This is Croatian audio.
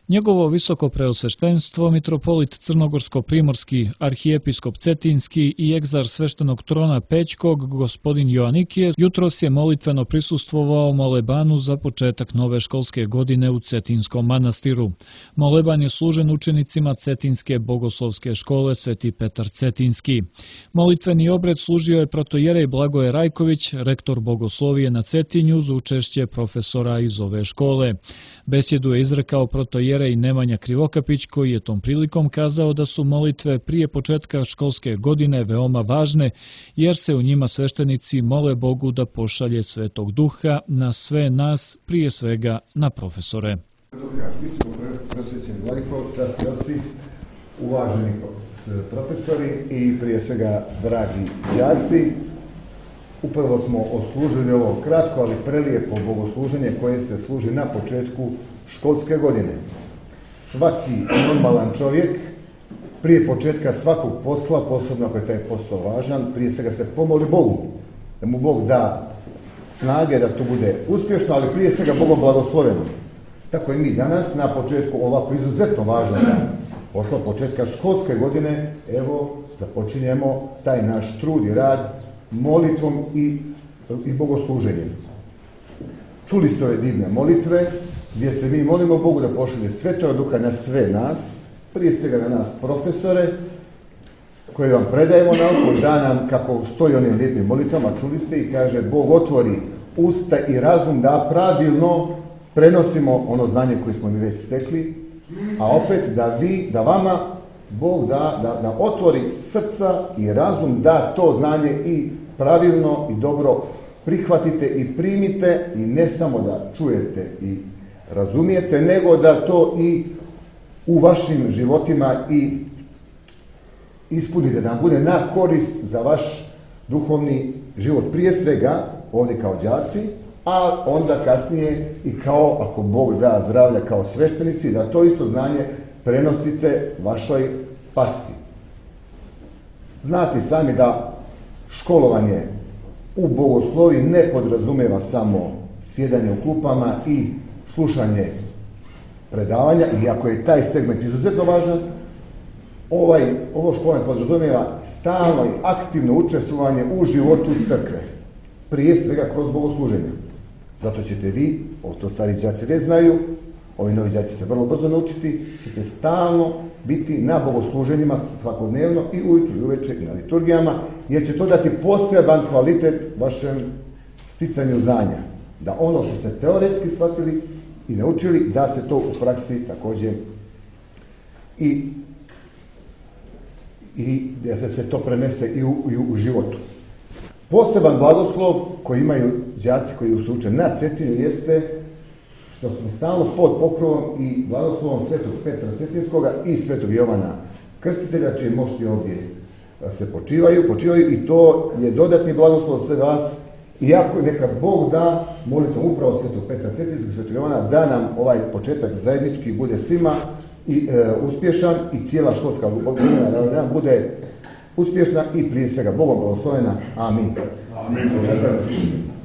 Njegovo visoko preosveštenstvo, mitropolit Crnogorsko-primorski, arhijepiskop Cetinski i egzar sveštenog trona Pećkog, gospodin Joanikije, jutros je molitveno prisustvovao molebanu za početak nove školske godine u Cetinskom manastiru. Moleban je služen učenicima Cetinske bogoslovske škole Sveti Petar Cetinski. Molitveni obred služio je protojerej Blagoje Rajković, rektor bogoslovije na Cetinju, uz učešće profesora iz ove škole. Besjedu je izrekao protojerej Nemanja Krivokapić, koji je tom prilikom kazao da su molitve prije početka školske godine veoma važne, jer se u njima sveštenici mole Bogu da pošalje Svetog Duha na sve nas, prije svega na profesore. Visoko prosvećeni vladiko, časni oci, uvaženi profesori i prije svega dragi đaci, upravo smo oslužili ovo kratko, ali prelijepo bogosluženje koje se služi na početku školske godine. Svaki normalan čovjek prije početka svakog posla, posebno ako je taj posao važan, prije svega se pomoli Bogu, da mu Bog da snage da to bude uspješno, ali prije svega Bogom blagosloveno. Tako i mi danas na početku ovako izuzetno važnog posla, početka školske godine, evo započinjemo taj naš trud i rad molitvom i bogosluženjem. Čuli ste ove divne molitve gdje se mi molimo Bogu da pošalje Svetoga Duha na sve nas, prije svega na nas profesore, koje vam predajemo nauku, da nam, kako stoji onim lijepim molitvama, čuli ste, i kaže Bog otvori usta i razum da pravilno prenosimo ono znanje koje smo mi već stekli, a opet da vama Bog da otvori srca i razum, da to znanje i pravilno i dobro prihvatite i primite, i ne samo da čujete i razumijete, nego da to i u vašim životima i ispunite, da vam bude na korist za vaš duhovni život. Prije svega ovdje kao đaci, a onda kasnije i kao, ako Bog da zdravlja, kao sveštenici, da to isto znanje prenosite vašoj pasti. Znate sami da školovanje u bogoslovi ne podrazumijeva samo sjedanje u klupama i slušanje predavanja, iako je taj segment izuzetno važan. Ovo školovanje podrazumijeva stalno i aktivno učestvovanje u životu crkve, prije svega kroz bogosluženje. Zato ćete vi, to stari đaci već znaju, ovi novi đaci se vrlo brzo naučiti, ćete stalno biti na bogosluženjima svakodnevno i ujutro i uveče i na liturgijama, jer će to dati poseban kvalitet vašem sticanju znanja. Da ono što ste teoretski shvatili i naučili, da se to u praksi također i da se to prenese i u životu. Poseban blagoslov koji imaju đaci koji su učeni na Cetinju jeste što smo stalno pod pokrovom i blagoslovom Svetog Petra Cetinskoga i Svetog Jovana Krstitelja, čiji mošti ovdje se počivaju, i to je dodatni blagoslov sve vas. Iako neka Bog da, molite upravo Svetog Petra Cetinskog i Svetog Jovana, da nam ovaj početak zajednički bude svima i uspješan, i cijela školska godina da nam bude uspješna i prije svega Bogom blagoslovena. Amin. Amin.